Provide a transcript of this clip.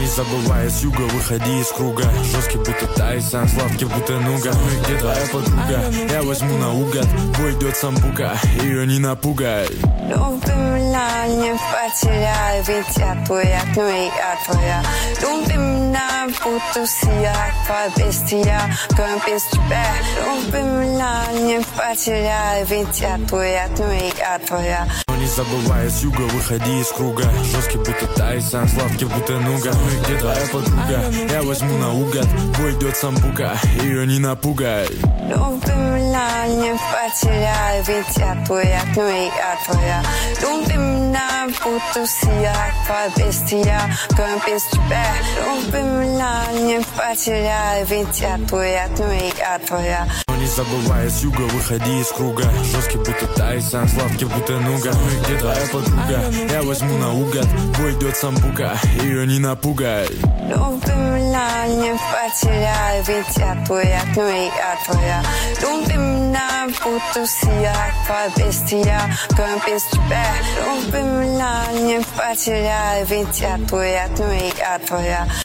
Не забывай с юга, выходи из круга. Жесткий будто Тайсон, сладкий будто нуга. Ну и где твоя подруга? Я возьму наугад. Бой идет самбука, ее не напугай. Люби меня, не потеряй, ведь я твоя, ну и я твоя. Люби меня, буду сиять, твоя без тебя, твоя без тебя. Люби меня, не потеряй, ведь я твоя, ну и я твоя. Не забывай с юга, выходи из круга. Жесткий будто Тайсон, сладкий будто нуга. Ну и где твоя подруга? Я возьму наугад. Бой идет самбука, ее не напугай. Люби меня, не потеряй, ведь я твоя, ну и я твоя. Люби меня, буду сиять, твоя без тебя, твоя без тебя. Люби меня, не потеряй, ведь я твоя, ну и я твоя. Не забывай с юга, выходи из круга. Жесткий будто Тайсон, сладкий будто нуга. Ну и где твоя подруга? Я возьму наугад. Бой идет самбука, ее не напугай. Люби меня, не потеряй, ведь я твоя, ну и я твоя. Люби меня, буду сиять, твоя без тебя, твоя без тебя. Люби меня, не потеряй, ведь я твоя, ну и я твоя.